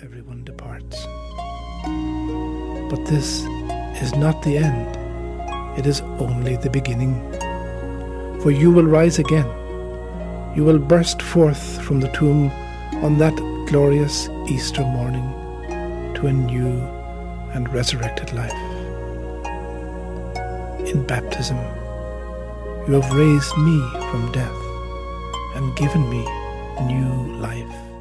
everyone departs. But this is not the end. It is only the beginning. For you will rise again. You will burst forth from the tomb on that glorious Easter morning to a new and resurrected life. In baptism, you have raised me from death and given me new life.